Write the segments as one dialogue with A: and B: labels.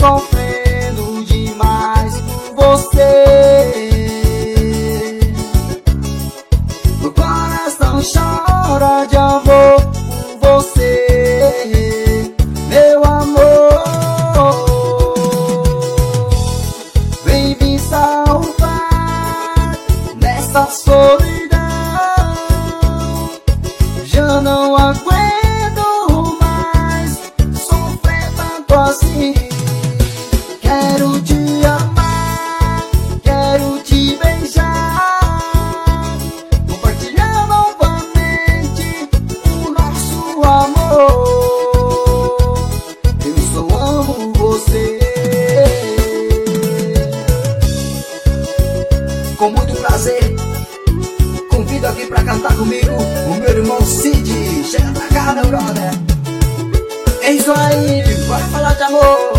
A: sofrendo demais você. O coração chora de amor por você, meu amor. Vem me salvar nessa solidão. Já não aguento mais sofrer tanto assim. Quero te amar, quero te beijar, compartilhar novamente o nosso amor. Eu só amo você. Com muito prazer, convido aqui pra cantar comigo o meu irmão Cid. Chega pra cá, meu brother. É isso aí, vai falar de amor.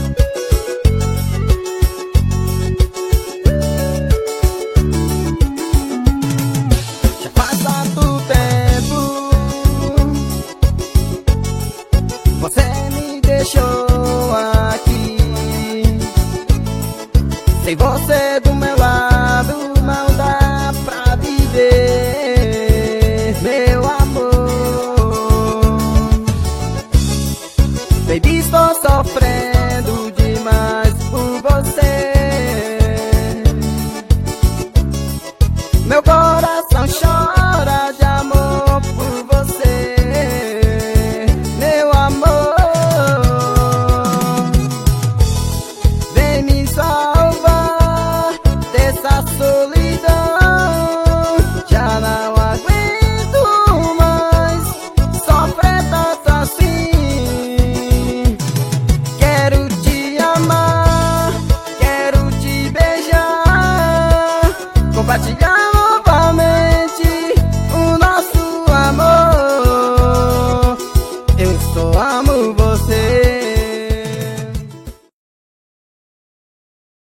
A: Já faz tanto tempo você me deixou aqui, sem você do meu